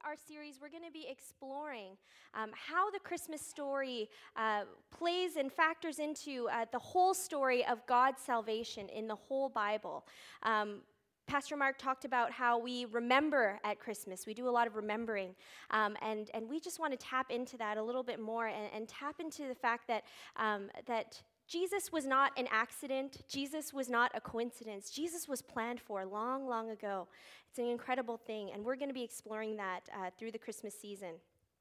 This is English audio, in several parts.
our series, we're going to be exploring how the Christmas story plays and factors into the whole story of God's salvation in the whole Bible. Pastor Mark talked about how we remember at Christmas. We do a lot of remembering, and we just want to tap into that a little bit more and tap into the fact that that Jesus was not an accident. Jesus was not a coincidence. Jesus was planned for long, long ago. It's an incredible thing, and we're going to be exploring that through the Christmas season.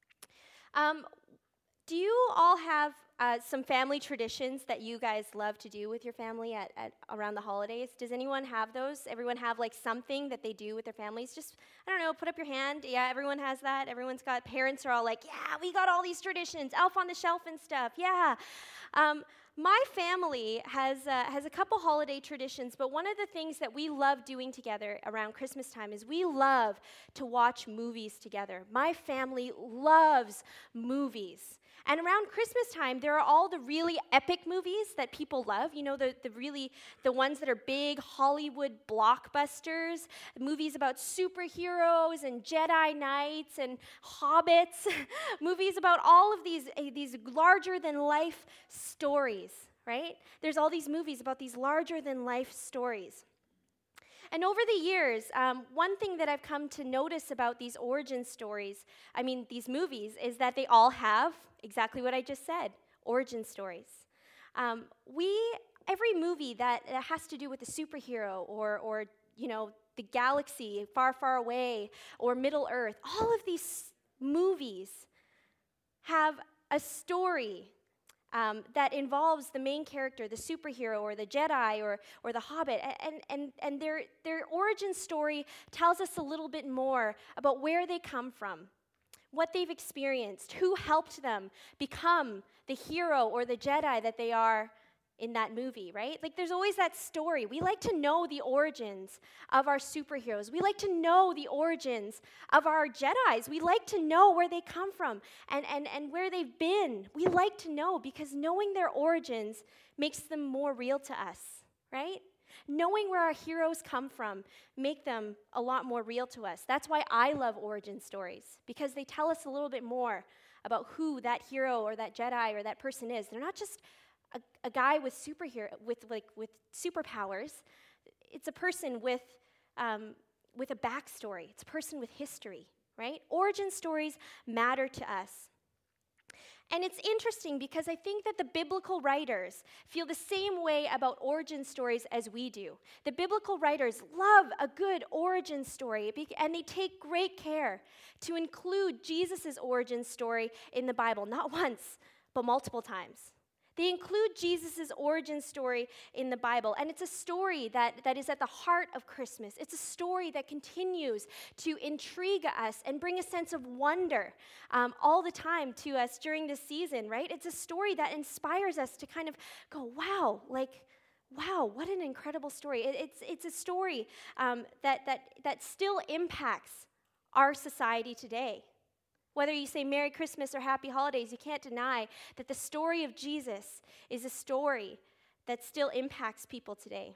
Do you all have some family traditions that you guys love to do with your family at around the holidays? Does anyone have those? Everyone have like something that they do with their families? Just, I don't know, put up your hand. Yeah, everyone has that. Everyone's got, parents are all like, yeah, we got all these traditions, Elf on the Shelf and stuff, yeah. My family has a couple holiday traditions, but one of the things that we love doing together around Christmas time is we love to watch movies together. My family loves movies. And around Christmas time, there are all the really epic movies that people love. You know, the ones that are big Hollywood blockbusters, movies about superheroes and Jedi Knights and hobbits, movies about all of these larger-than-life stories, right? There's all these movies about these larger-than-life stories. And over the years, one thing that I've come to notice about these origin stories, these movies, is that they all have exactly what I just said, origin stories. Every movie that has to do with a superhero or the galaxy far, far away or Middle Earth, all of these movies have a story that involves the main character, the superhero, or the Jedi, or the Hobbit, and their origin story tells us a little bit more about where they come from, what they've experienced, who helped them become the hero or the Jedi that they are in that movie, right? Like, there's always that story. We like to know the origins of our superheroes. We like to know the origins of our Jedis. We like to know where they come from and where they've been. We like to know because knowing their origins makes them more real to us, right? Knowing where our heroes come from make them a lot more real to us. That's why I love origin stories, because they tell us a little bit more about who that hero or that Jedi or that person is. They're not just a guy with superpowers. It's a person with a backstory. It's a person with history, right? Origin stories matter to us. And it's interesting because I think that the biblical writers feel the same way about origin stories as we do. The biblical writers love a good origin story, and they take great care to include Jesus' origin story in the Bible, not once, but multiple times. They include Jesus' origin story in the Bible, and it's a story that is at the heart of Christmas. It's a story that continues to intrigue us and bring a sense of wonder all the time to us during this season, right? It's a story that inspires us to kind of go, wow, what an incredible story. It's a story that still impacts our society today. Whether you say Merry Christmas or Happy Holidays, you can't deny that the story of Jesus is a story that still impacts people today.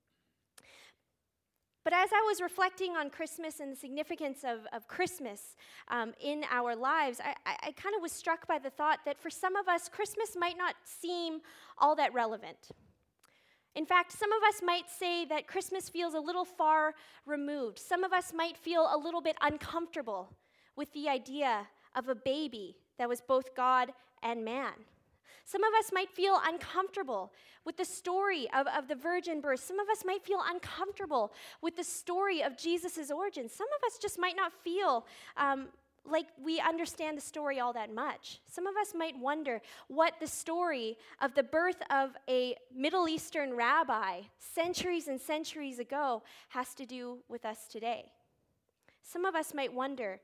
But as I was reflecting on Christmas and the significance of Christmas in our lives, I kind of was struck by the thought that for some of us, Christmas might not seem all that relevant. In fact, some of us might say that Christmas feels a little far removed. Some of us might feel a little bit uncomfortable with the idea of a baby that was both God and man. Some of us might feel uncomfortable with the story of the virgin birth. Some of us might feel uncomfortable with the story of Jesus' origin. Some of us just might not feel like we understand the story all that much. Some of us might wonder what the story of the birth of a Middle Eastern rabbi centuries and centuries ago has to do with us today. Some of us might wonder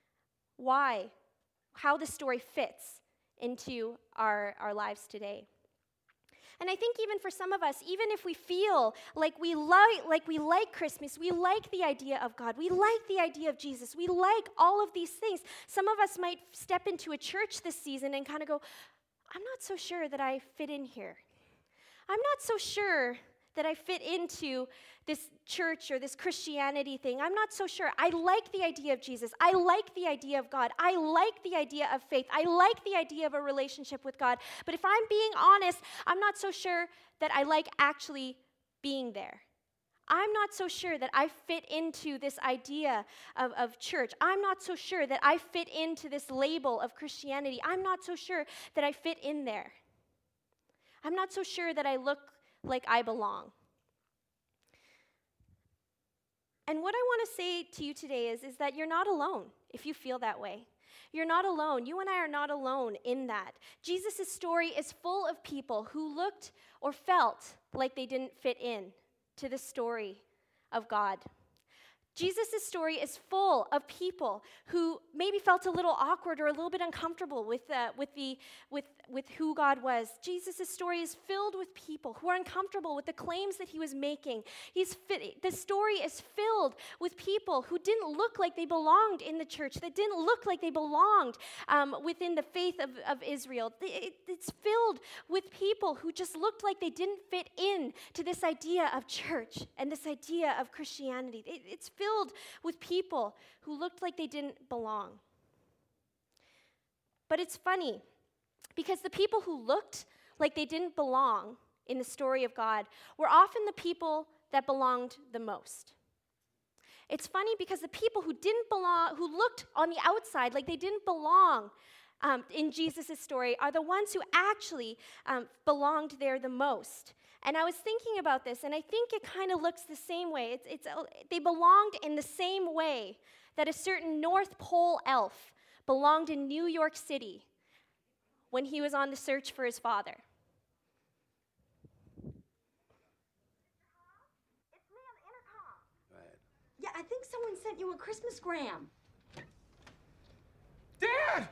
how the story fits into our lives today. And I think even for some of us, even if we feel like we like Christmas, we like the idea of God, we like the idea of Jesus, we like all of these things, some of us might step into a church this season and kind of go, I'm not so sure that I fit in here. I'm not so sure that I fit into this church or this Christianity thing. I'm not so sure. I like the idea of Jesus. I like the idea of God. I like the idea of faith. I like the idea of a relationship with God. But if I'm being honest, I'm not so sure that I like actually being there. I'm not so sure that I fit into this idea of church. I'm not so sure that I fit into this label of Christianity. I'm not so sure that I fit in there. I'm not so sure that I look like I belong. And what I want to say to you today is that you're not alone if you feel that way. You're not alone. You and I are not alone in that. Jesus' story is full of people who looked or felt like they didn't fit in to the story of God. Jesus' story is full of people who maybe felt a little awkward or a little bit uncomfortable with who God was. Jesus' story is filled with people who are uncomfortable with the claims that he was making. The story is filled with people who didn't look like they belonged in the church, that didn't look like they belonged within the faith of Israel. It's filled with people who just looked like they didn't fit in to this idea of church and this idea of Christianity. It's filled with people who looked like they didn't belong. But it's funny, because the people who looked like they didn't belong in the story of God were often the people that belonged the most. It's funny because the people who didn't belong, who looked on the outside like they didn't belong in Jesus' story, are the ones who actually belonged there the most. And I was thinking about this, and I think it kind of looks the same way. They belonged in the same way that a certain North Pole elf belonged in New York City when he was on the search for his father. It's me on the intercom. Go ahead. Yeah, I think someone sent you a Christmas-gram. Dad!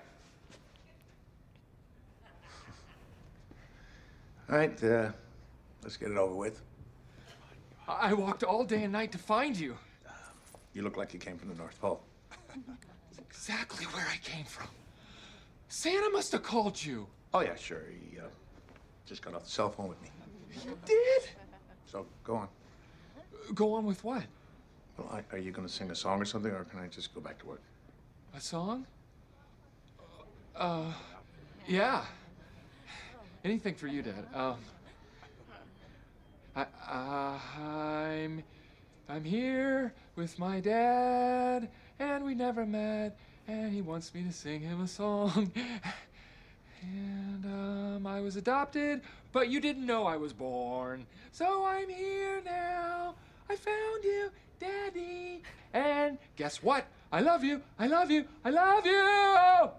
All right, let's get it over with. I walked all day and night to find you. You look like you came from the North Pole. That's exactly where I came from. Santa must have called you. Oh, yeah, sure. He just got off the cell phone with me. You did? So, go on. Go on with what? Well, are you going to sing a song or something, or can I just go back to work? A song? Yeah. Anything for you, Dad. I'm here with my dad, and we never met, and he wants me to sing him a song. And I was adopted, but you didn't know I was born. So I'm here now. I found you, Daddy. And guess what? I love you. I love you. I love you.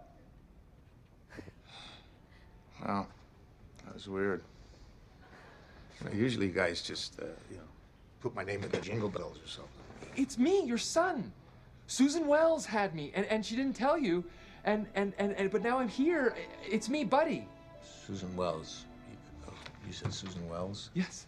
Wow, that was weird. Usually you guys just, put my name in the jingle bells or something. It's me, your son. Susan Wells had me, and she didn't tell you. But now I'm here. It's me, Buddy. Susan Wells. You said Susan Wells? Yes.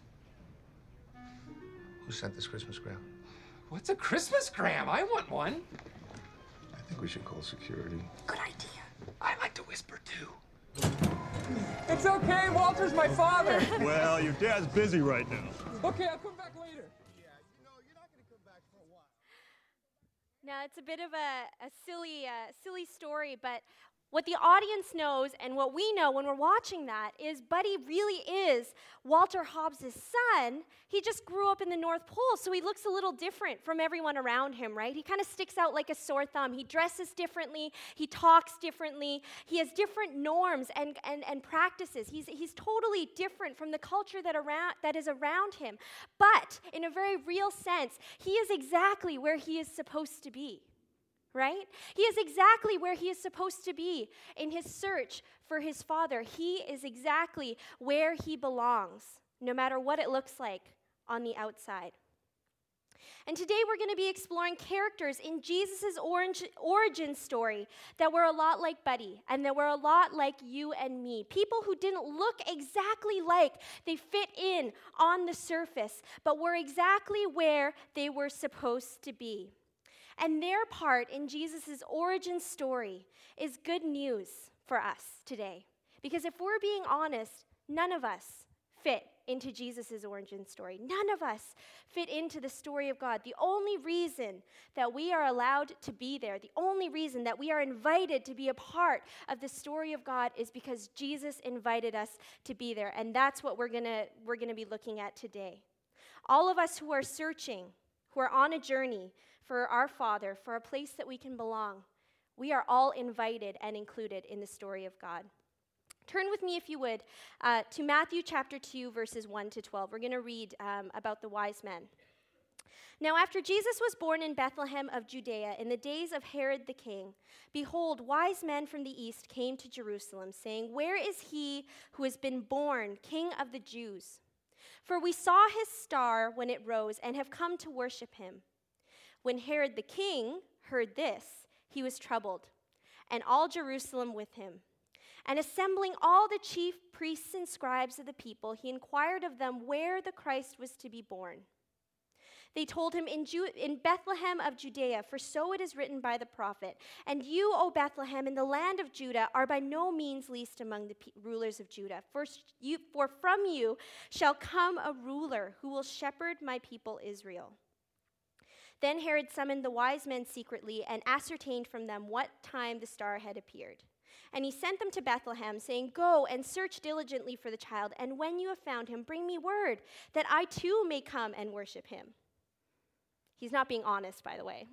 Who sent this Christmas-gram? What's a Christmas-gram? I want one. I think we should call security. Good idea. I like to whisper, too. It's okay, Walter's my father. Well, your dad's busy right now. Okay, I'll come back later. Yeah, you're not going to come back for a while. Now, it's a bit of a silly story, but what the audience knows and what we know when we're watching that is Buddy really is Walter Hobbs' son. He just grew up in the North Pole, so he looks a little different from everyone around him, right? He kind of sticks out like a sore thumb. He dresses differently. He talks differently. He has different norms and practices. He's totally different from the culture that is around him. But in a very real sense, he is exactly where he is supposed to be. Right? He is exactly where he is supposed to be in his search for his father. He is exactly where he belongs, no matter what it looks like on the outside. And today we're going to be exploring characters in Jesus' origin story that were a lot like Buddy and that were a lot like you and me. People who didn't look exactly like they fit in on the surface, but were exactly where they were supposed to be. And their part in Jesus' origin story is good news for us today. Because if we're being honest, none of us fit into Jesus' origin story. None of us fit into the story of God. The only reason that we are allowed to be there, the only reason that we are invited to be a part of the story of God is because Jesus invited us to be there. And that's what we're gonna be looking at today. All of us who are searching, who are on a journey for our Father, for a place that we can belong, we are all invited and included in the story of God. Turn with me, if you would, to Matthew chapter 2, verses 1 to 12. We're going to read about the wise men. Now, after Jesus was born in Bethlehem of Judea in the days of Herod the king, behold, wise men from the east came to Jerusalem, saying, "Where is he who has been born, King of the Jews? For we saw his star when it rose and have come to worship him." When Herod the king heard this, he was troubled, and all Jerusalem with him. And assembling all the chief priests and scribes of the people, he inquired of them where the Christ was to be born. They told him, in Bethlehem of Judea, for so it is written by the prophet, "And you, O Bethlehem, in the land of Judah, are by no means least among the rulers of Judah. For from you shall come a ruler who will shepherd my people Israel." Then Herod summoned the wise men secretly and ascertained from them what time the star had appeared. And he sent them to Bethlehem, saying, "Go and search diligently for the child, and when you have found him, bring me word, that I too may come and worship him." He's not being honest, by the way.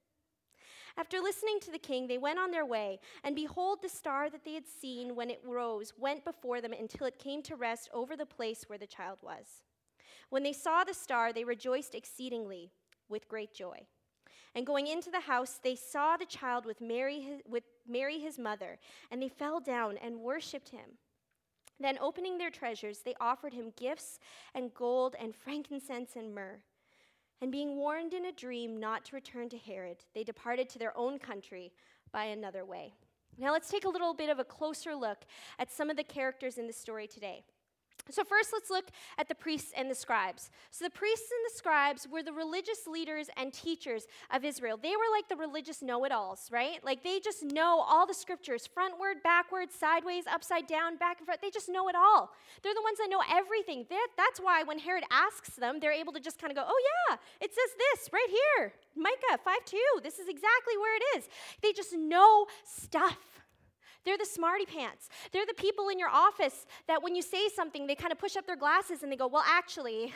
After listening to the king, they went on their way, and behold, the star that they had seen when it rose went before them until it came to rest over the place where the child was. When they saw the star, they rejoiced exceedingly with great joy. And going into the house, they saw the child with Mary his mother, and they fell down and worshipped him. Then opening their treasures, they offered him gifts and gold and frankincense and myrrh. And being warned in a dream not to return to Herod, they departed to their own country by another way. Now let's take a little bit of a closer look at some of the characters in the story today. So first, let's look at the priests and the scribes. So the priests and the scribes were the religious leaders and teachers of Israel. They were like the religious know-it-alls, right? Like they just know all the scriptures, frontward, backward, sideways, upside down, back and forth. They just know it all. They're the ones that know everything. That's why when Herod asks them, they're able to just kind of go, "Oh yeah, it says this right here. Micah 5:2. This is exactly where it is." They just know stuff. They're the smarty pants. They're the people in your office that when you say something, they kind of push up their glasses and they go, "Well, actually,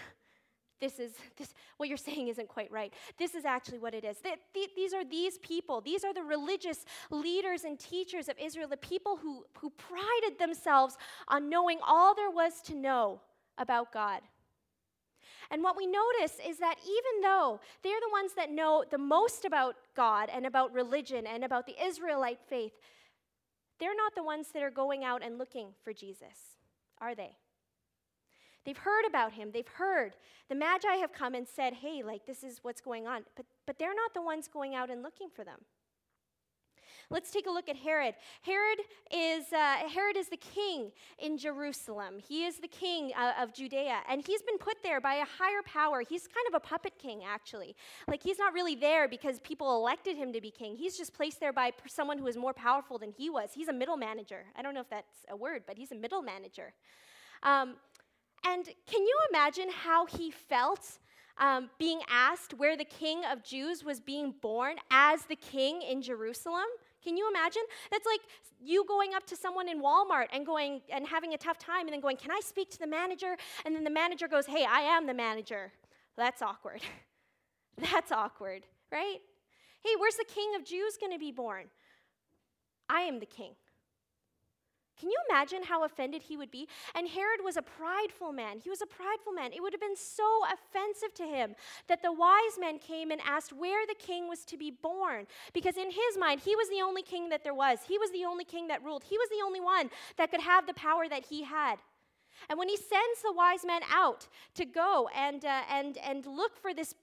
what you're saying isn't quite right. This is actually what it is." These are these people. These are the religious leaders and teachers of Israel, the people who prided themselves on knowing all there was to know about God. And what we notice is that even though they're the ones that know the most about God and about religion and about the Israelite faith, they're not the ones that are going out and looking for Jesus, are they? They've heard about him. They've heard. The Magi have come and said, "Hey, like this is what's going on." But they're not the ones going out and looking for them. Let's take a look at Herod. Herod is the king in Jerusalem. He is the king of Judea, and he's been put there by a higher power. He's kind of a puppet king, actually. Like he's not really there because people elected him to be king. He's just placed there by someone who is more powerful than he was. He's a middle manager. I don't know if that's a word, but he's a middle manager. And can you imagine how he felt being asked where the King of Jews was being born as the king in Jerusalem? Can you imagine? That's like you going up to someone in Walmart and going and having a tough time and then going, "Can I speak to the manager?" And then the manager goes, "Hey, I am the manager." That's awkward. That's awkward, right? "Hey, where's the King of Jews going to be born?" "I am the king." Can you imagine how offended he would be? And Herod was a prideful man. He was a prideful man. It would have been so offensive to him that the wise men came and asked where the king was to be born. Because in his mind, he was the only king that there was. He was the only king that ruled. He was the only one that could have the power that he had. And when he sends the wise men out to go and look for this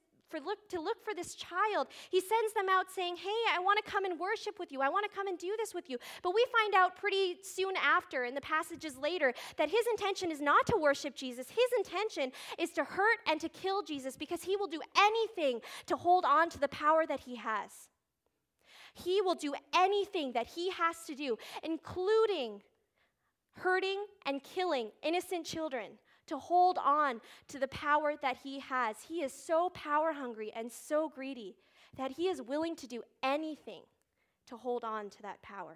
child, he sends them out saying, "Hey, I want to come and worship with you. I want to come and do this with you." But we find out pretty soon after, in the passages later, that his intention is not to worship Jesus. His intention is to hurt and to kill Jesus because he will do anything to hold on to the power that he has. He will do anything that he has to do, including hurting and killing innocent children, to hold on to the power that he has. He is so power hungry and so greedy that he is willing to do anything to hold on to that power.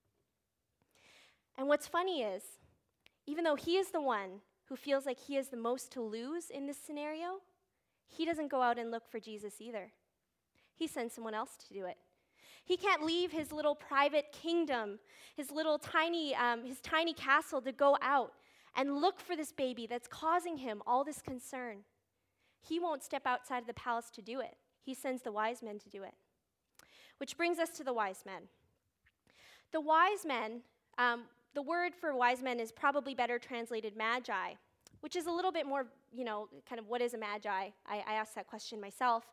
And what's funny is, even though he is the one who feels like he has the most to lose in this scenario, he doesn't go out and look for Jesus either. He sends someone else to do it. He can't leave his little private kingdom, his little tiny castle to go out and look for this baby that's causing him all this concern. He won't step outside of the palace to do it. He sends the wise men to do it. Which brings us to the wise men. The wise men, the word for wise men is probably better translated magi, which is a little bit more, kind of what is a magi? I asked that question myself.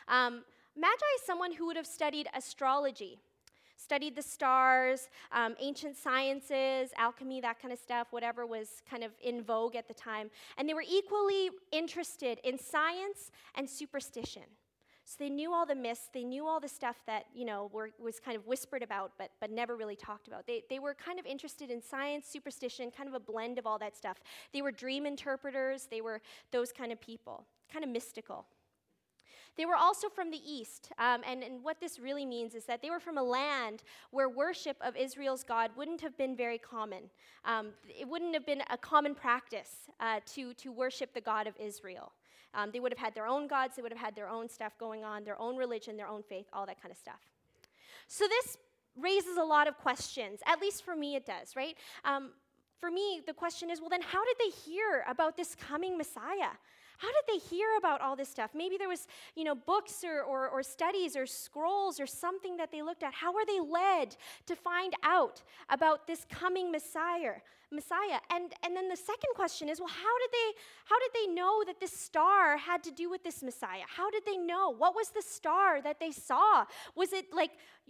Magi is someone who would have studied astrology, studied the stars, ancient sciences, alchemy, that kind of stuff, whatever was kind of in vogue at the time. And they were equally interested in science and superstition. So they knew all the myths, they knew all the stuff that, was kind of whispered about, but never really talked about. They were kind of interested in science, superstition, kind of a blend of all that stuff. They were dream interpreters, they were those kind of people, kind of mystical. They were also from the east, and what this really means is that they were from a land where worship of Israel's God wouldn't have been very common. It wouldn't have been a common practice to worship the God of Israel. They would have had their own gods, they would have had their own stuff going on, their own religion, their own faith, all that kind of stuff. So this raises a lot of questions, at least for me it does, right? For me, the question is, well then how did they hear about this coming Messiah? How did they hear about all this stuff? Maybe there was, books or studies or scrolls or something that they looked at. How were they led to find out about this coming Messiah? And then the second question is, well, how did they know that this star had to do with this Messiah? How did they know? What was the star that they saw? Was it like,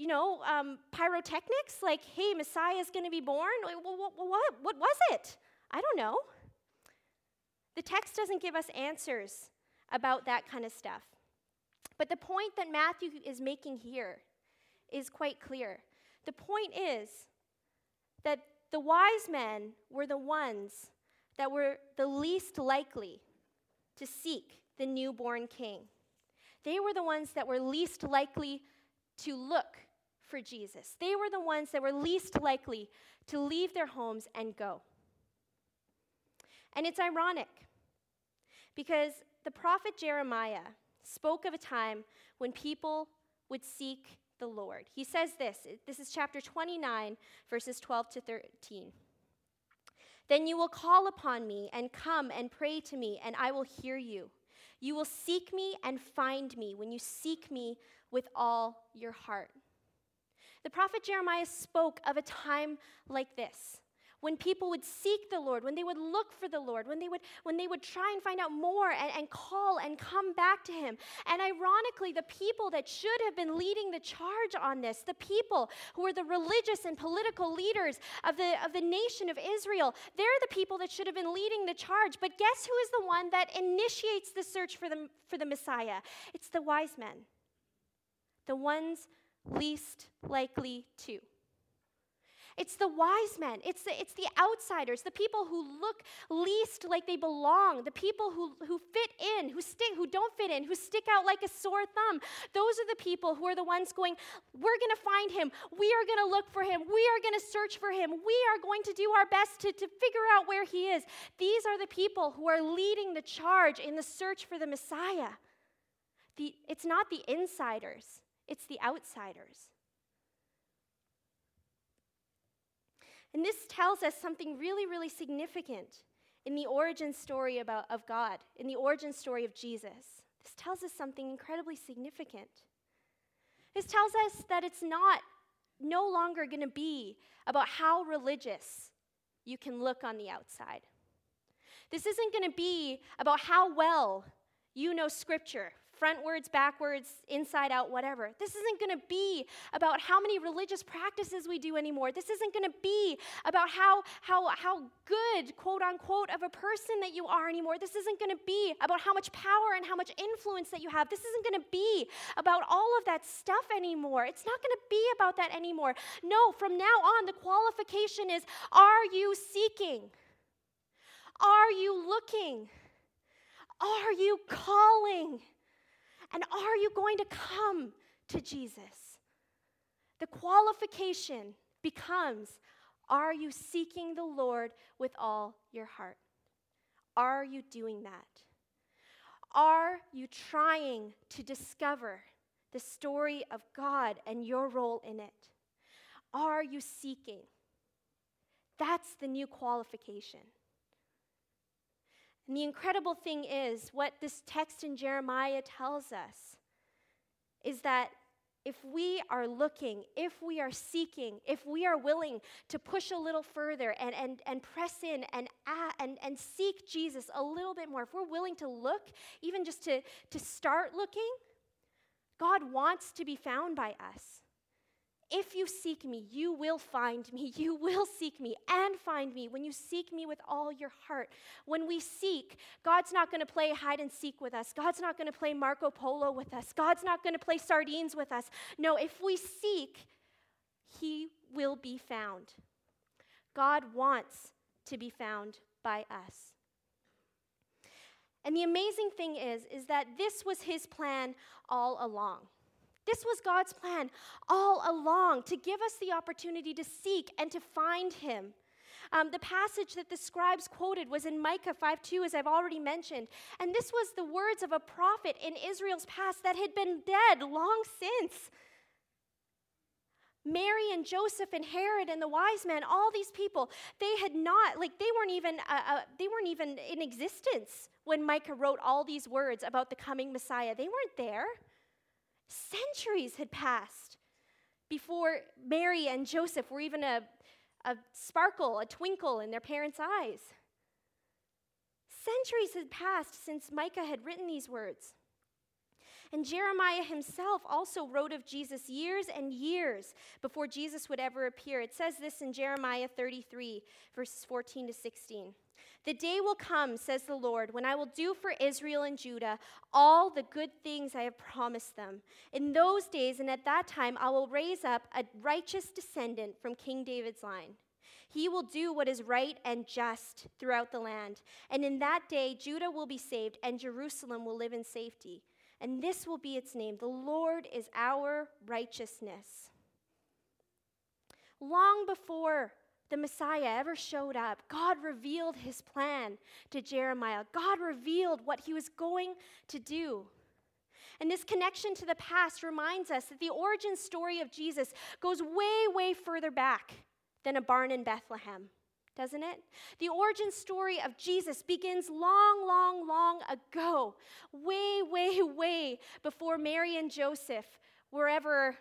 pyrotechnics? Like, hey, Messiah is going to be born? What was it? I don't know. The text doesn't give us answers about that kind of stuff. But the point that Matthew is making here is quite clear. The point is that the wise men were the ones that were the least likely to seek the newborn king. They were the ones that were least likely to look for Jesus. They were the ones that were least likely to leave their homes and go. And it's ironic because the prophet Jeremiah spoke of a time when people would seek the Lord. He says this is chapter 29, verses 12 to 13. Then you will call upon me and come and pray to me, and I will hear you. You will seek me and find me when you seek me with all your heart. The prophet Jeremiah spoke of a time like this, when people would seek the Lord, when they would look for the Lord, when they would try and find out more and call and come back to him. And ironically, the people that should have been leading the charge on this, the people who were the religious and political leaders of the nation of Israel, they're the people that should have been leading the charge. But guess who is the one that initiates the search for the Messiah? It's the wise men, the ones least likely to. It's the wise men. It's the outsiders, the people who look least like they belong, the people who fit in, who don't fit in, who stick out like a sore thumb. Those are the people who are the ones going, we're going to find him. We are going to look for him. We are going to search for him. We are going to do our best to figure out where he is. These are the people who are leading the charge in the search for the Messiah. It's not the insiders. It's the outsiders. And this tells us something really, really significant in the origin story of God, in the origin story of Jesus. This tells us something incredibly significant. This tells us that it's no longer going to be about how religious you can look on the outside. This isn't going to be about how well you know Scripture, frontwards, backwards, inside out, whatever. This isn't going to be about how many religious practices we do anymore. This isn't going to be about how good, quote unquote, of a person that you are anymore. This isn't going to be about how much power and how much influence that you have. This isn't going to be about all of that stuff anymore. It's not going to be about that anymore. No, from now on, the qualification is, are you seeking? Are you looking? Are you calling? And are you going to come to Jesus? The qualification becomes, are you seeking the Lord with all your heart? Are you doing that? Are you trying to discover the story of God and your role in it? Are you seeking? That's the new qualification. And the incredible thing is, what this text in Jeremiah tells us is that if we are looking, if we are seeking, if we are willing to push a little further and press in and seek Jesus a little bit more, if we're willing to look, even just to start looking, God wants to be found by us. If you seek me, you will find me. You will seek me and find me when you seek me with all your heart. When we seek, God's not going to play hide and seek with us. God's not going to play Marco Polo with us. God's not going to play sardines with us. No, if we seek, he will be found. God wants to be found by us. And the amazing thing is that this was his plan all along. This was God's plan all along, to give us the opportunity to seek and to find him. The passage that the scribes quoted was in Micah 5:2, as I've already mentioned. And this was the words of a prophet in Israel's past that had been dead long since. Mary and Joseph and Herod and the wise men, all these people, they weren't even in existence when Micah wrote all these words about the coming Messiah. They weren't there. Centuries had passed before Mary and Joseph were even a sparkle, a twinkle in their parents' eyes. Centuries had passed since Micah had written these words. And Jeremiah himself also wrote of Jesus years and years before Jesus would ever appear. It says this in Jeremiah 33, verses 14 to 16. The day will come, says the Lord, when I will do for Israel and Judah all the good things I have promised them. In those days and at that time, I will raise up a righteous descendant from King David's line. He will do what is right and just throughout the land. And in that day, Judah will be saved and Jerusalem will live in safety. And this will be its name. The Lord is our righteousness. Long before the Messiah ever showed up, God revealed his plan to Jeremiah. God revealed what he was going to do. And this connection to the past reminds us that the origin story of Jesus goes way, way further back than a barn in Bethlehem, doesn't it? The origin story of Jesus begins long, long, long ago, way, way, way before Mary and Joseph were ever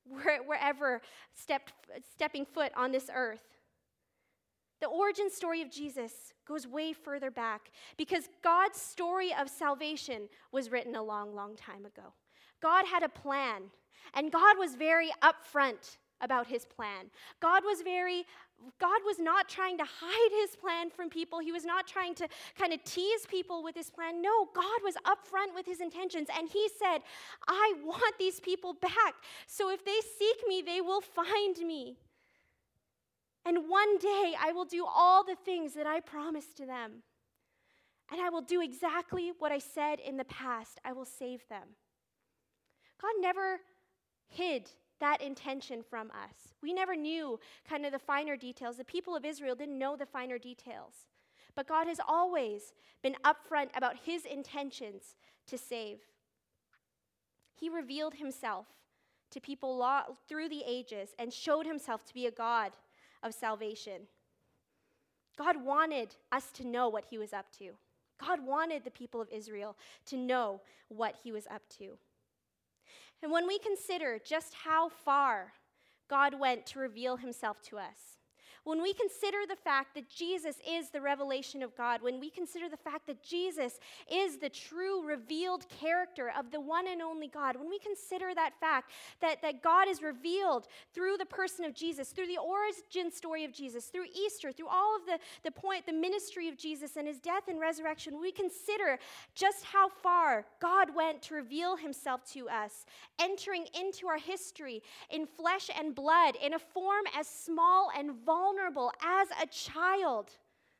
stepping foot on this earth. The origin story of Jesus goes way further back because God's story of salvation was written a long, long time ago. God had a plan, and God was very upfront about his plan. God was not trying to hide his plan from people. He was not trying to kind of tease people with his plan. No, God was upfront with his intentions, and he said, I want these people back. So if they seek me, they will find me. And one day I will do all the things that I promised to them. And I will do exactly what I said in the past. I will save them. God never hid that intention from us. We never knew kind of the finer details. The people of Israel didn't know the finer details. But God has always been upfront about his intentions to save. He revealed himself to people through the ages and showed himself to be a God of salvation. God wanted us to know what he was up to. God wanted the people of Israel to know what he was up to. And when we consider just how far God went to reveal himself to us, when we consider the fact that Jesus is the revelation of God, when we consider the fact that Jesus is the true revealed character of the one and only God, when we consider that fact that God is revealed through the person of Jesus, through the origin story of Jesus, through Easter, through all of the ministry of Jesus and his death and resurrection, we consider just how far God went to reveal himself to us, entering into our history in flesh and blood, in a form as small and vulnerable as a child.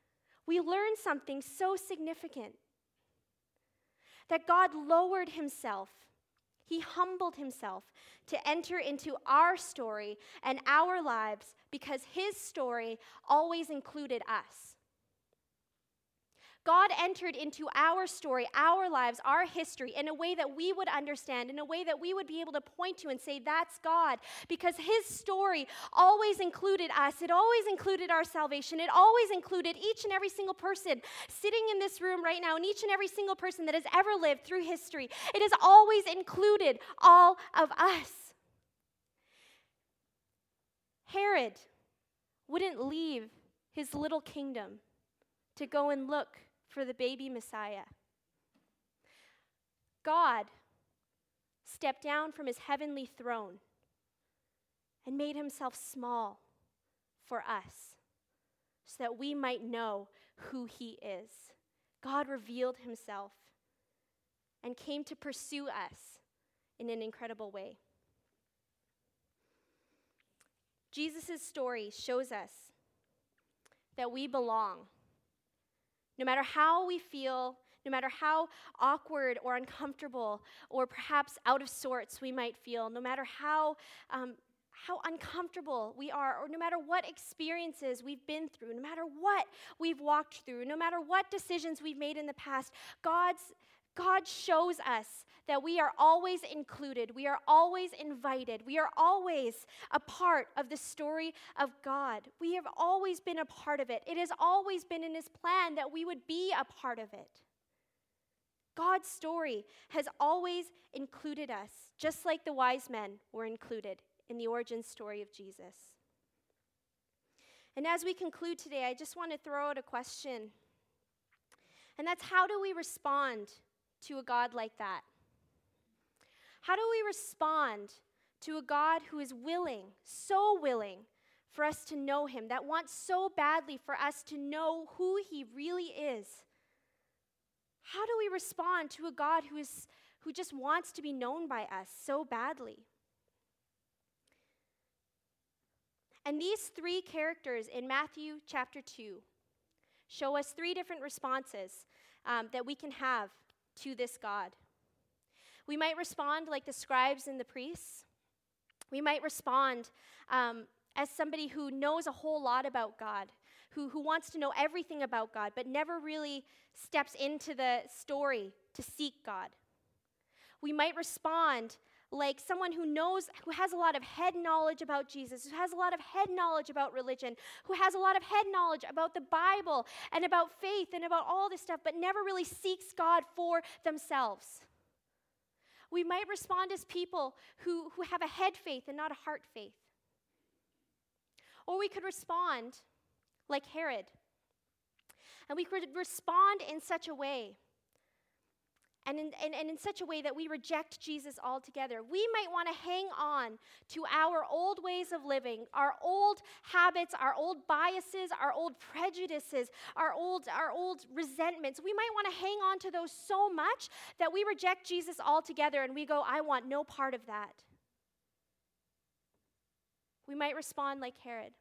we learn something so significant. That God lowered himself. He humbled himself to enter into our story and our lives because his story always included us. God entered into our story, our lives, our history in a way that we would understand, in a way that we would be able to point to and say, that's God. Because his story always included us. It always included our salvation. It always included each and every single person sitting in this room right now and each and every single person that has ever lived through history. It has always included all of us. Herod wouldn't leave his little kingdom to go and look for the baby Messiah. God stepped down from his heavenly throne and made himself small for us so that we might know who he is. God revealed himself and came to pursue us in an incredible way. Jesus' story shows us that we belong. No matter how we feel, no matter how awkward or uncomfortable or perhaps out of sorts we might feel, no matter how uncomfortable we are, or no matter what experiences we've been through, no matter what we've walked through, no matter what decisions we've made in the past, God shows us that we are always included, we are always invited, we are always a part of the story of God. We have always been a part of it. It has always been in his plan that we would be a part of it. God's story has always included us, just like the wise men were included in the origin story of Jesus. And as we conclude today, I just want to throw out a question. And that's, how do we respond to a God like that? How do we respond to a God who is willing, so willing, for us to know him, that wants so badly for us to know who he really is? How do we respond to a God who just wants to be known by us so badly? And these three characters in Matthew chapter 2 show us three different responses that we can have to this God. We might respond like the scribes and the priests. We might respond as somebody who knows a whole lot about God, who wants to know everything about God, but never really steps into the story to seek God. We might respond like someone who has a lot of head knowledge about Jesus, who has a lot of head knowledge about religion, who has a lot of head knowledge about the Bible and about faith and about all this stuff, but never really seeks God for themselves. We might respond as people who have a head faith and not a heart faith. Or we could respond like Herod. And we could respond in such a way, and in such a way that we reject Jesus altogether. We might want to hang on to our old ways of living, our old habits, our old biases, our old prejudices, our old resentments. We might want to hang on to those so much that we reject Jesus altogether and we go, I want no part of that. We might respond like Herod.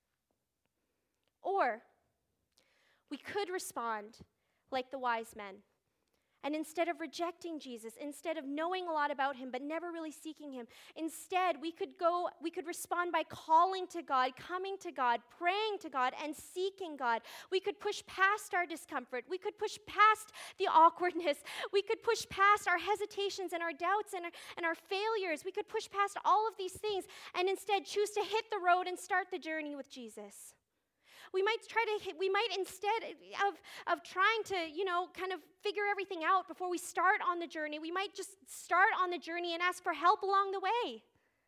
Or we could respond like the wise men. And instead of rejecting Jesus, instead of knowing a lot about him but never really seeking him, instead we could respond by calling to God, coming to God, praying to God, and seeking God. We could push past our discomfort. We could push past the awkwardness. We could push past our hesitations and our doubts and our failures. We could push past all of these things and instead choose to hit the road and start the journey with Jesus. We might instead of trying to, kind of figure everything out before we start on the journey, we might just start on the journey and ask for help along the way.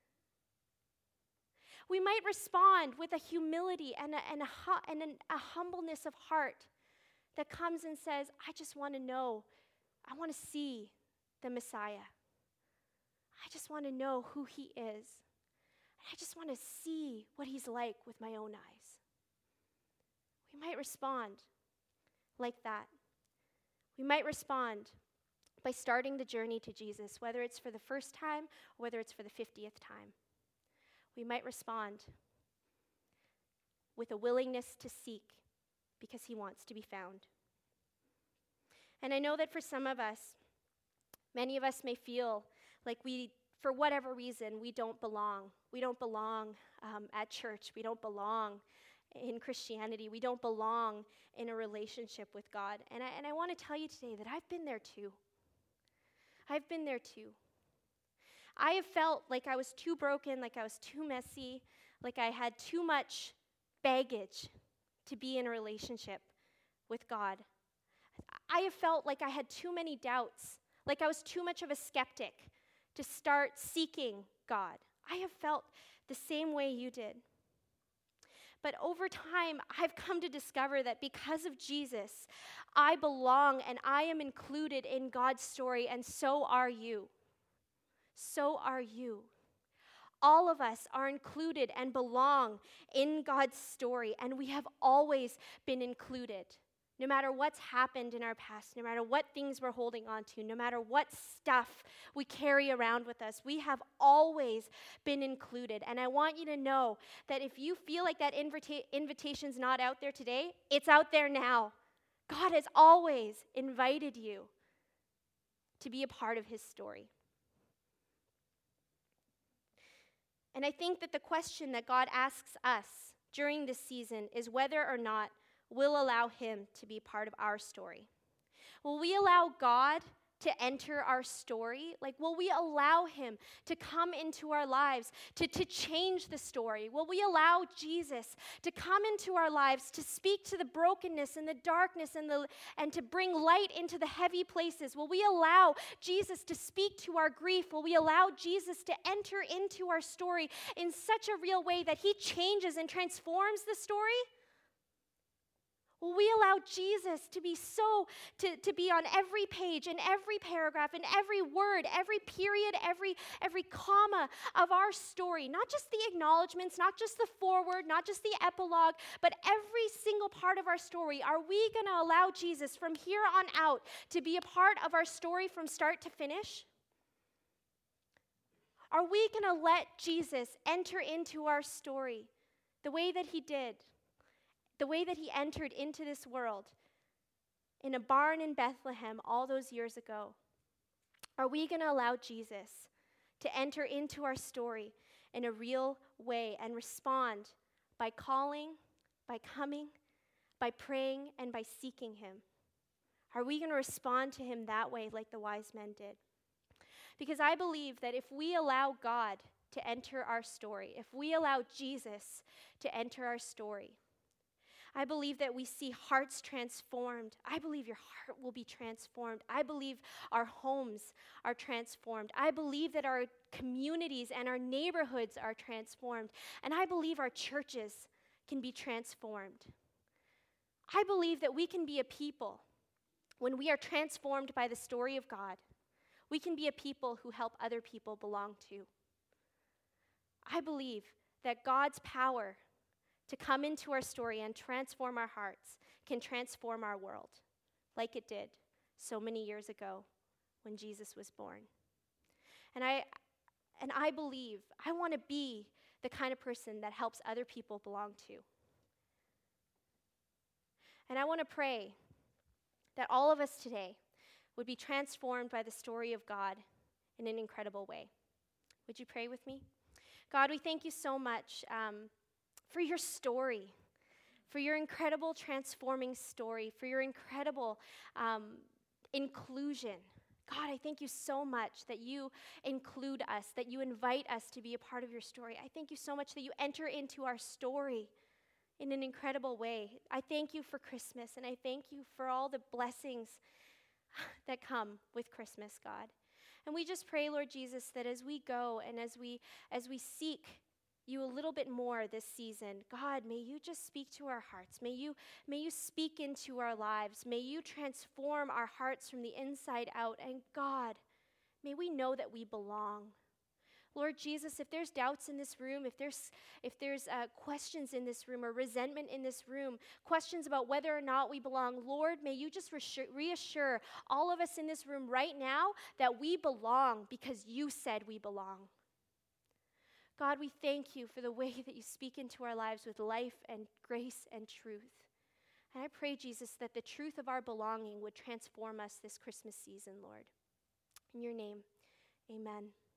We might respond with a humility and a humbleness of heart that comes and says, I just want to know, I want to see the Messiah. I just want to know who he is. I just want to see what he's like with my own eyes. We might respond like that. We might respond by starting the journey to Jesus, whether it's for the first time or whether it's for the 50th time. We might respond with a willingness to seek because he wants to be found. And I know that for some of us, many of us may feel like for whatever reason, we don't belong. We don't belong at church. We don't belong in Christianity. We don't belong in a relationship with God. And I want to tell you today that I've been there too. I've been there too. I have felt like I was too broken, like I was too messy, like I had too much baggage to be in a relationship with God. I have felt like I had too many doubts, like I was too much of a skeptic to start seeking God. I have felt the same way you did. But over time, I've come to discover that because of Jesus, I belong and I am included in God's story, and so are you. So are you. All of us are included and belong in God's story, and we have always been included. No matter what's happened in our past, no matter what things we're holding on to, no matter what stuff we carry around with us, we have always been included. And I want you to know that if you feel like that invitation's not out there today, it's out there now. God has always invited you to be a part of his story. And I think that the question that God asks us during this season is whether or not we'll allow him to be part of our story. Will we allow God to enter our story? Like, will we allow him to come into our lives, to change the story? Will we allow Jesus to come into our lives, to speak to the brokenness and the darkness and to bring light into the heavy places? Will we allow Jesus to speak to our grief? Will we allow Jesus to enter into our story in such a real way that he changes and transforms the story? Will we allow Jesus to be to be on every page, in every paragraph, in every word, every period, every comma of our story? Not just the acknowledgments, not just the foreword, not just the epilogue, but every single part of our story. Are we going to allow Jesus from here on out to be a part of our story from start to finish? Are we going to let Jesus enter into our story the way that he did? The way that he entered into this world in a barn in Bethlehem all those years ago? Are we going to allow Jesus to enter into our story in a real way and respond by calling, by coming, by praying, and by seeking him? Are we going to respond to him that way like the wise men did? Because I believe that if we allow God to enter our story, if we allow Jesus to enter our story, I believe that we see hearts transformed. I believe your heart will be transformed. I believe our homes are transformed. I believe that our communities and our neighborhoods are transformed. And I believe our churches can be transformed. I believe that we can be a people, when we are transformed by the story of God, we can be a people who help other people belong to. I believe that God's power to come into our story and transform our hearts can transform our world, like it did so many years ago when Jesus was born. And I believe, I want to be the kind of person that helps other people belong to. And I want to pray that all of us today would be transformed by the story of God in an incredible way. Would you pray with me? God, we thank you so much for your story, for your incredible transforming story, for your incredible inclusion. God, I thank you so much that you include us, that you invite us to be a part of your story. I thank you so much that you enter into our story in an incredible way. I thank you for Christmas, and I thank you for all the blessings that come with Christmas, God. And we just pray, Lord Jesus, that as we go and as we seek you a little bit more this season, God, may you just speak to our hearts. May you speak into our lives. May you transform our hearts from the inside out. And God, may we know that we belong. Lord Jesus, if there's doubts in this room, if there's questions in this room or resentment in this room, questions about whether or not we belong, Lord, may you just reassure all of us in this room right now that we belong because you said we belong. God, we thank you for the way that you speak into our lives with life and grace and truth. And I pray, Jesus, that the truth of our belonging would transform us this Christmas season, Lord. In your name, amen.